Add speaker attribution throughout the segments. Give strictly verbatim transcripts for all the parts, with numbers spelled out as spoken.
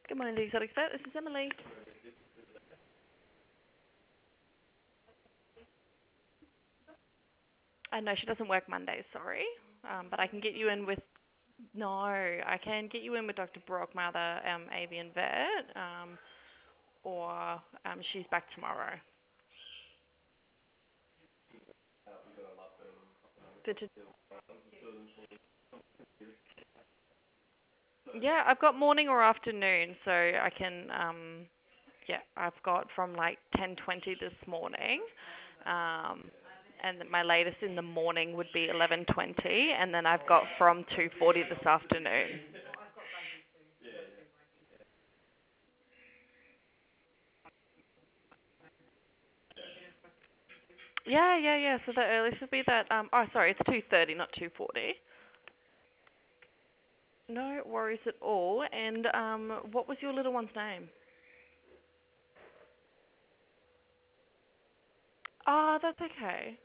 Speaker 1: Good morning, the Exotic Vet. This is Emily. I know she doesn't work Mondays, sorry. Um, but I can get you in with, no, I can get you in with Doctor Brockmother, um, Avian Vet, um, or um, she's back tomorrow. Good to, yeah, I've got morning or afternoon, so I can, um, yeah, I've got from like ten twenty this morning. Um, and my latest in the morning would be eleven twenty, and then I've got from two forty this afternoon. Yeah, yeah, yeah. So the earliest would be that. Um, oh, sorry, it's two thirty, not two forty. No worries at all. And um, what was your little one's name? Ah, that's okay.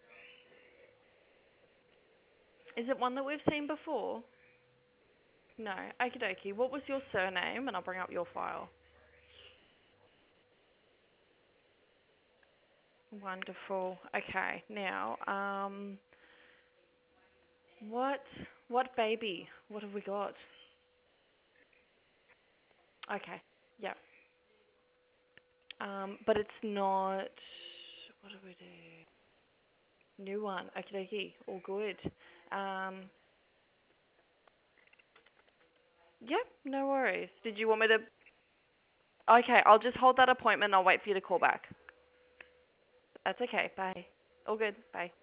Speaker 1: Is it one that we've seen before? No. Okie dokie. What was your surname? And I'll bring up your file. Wonderful. Okay. Now, um, what what baby? What have we got? Okay. Yep. Um, but it's not. What do we do? New one. Okie dokie. All good. Um, Yep, no worries. Did you want me to? Okay, I'll just hold that appointment. I'll wait for you to call back. That's okay. Bye. All good. Bye.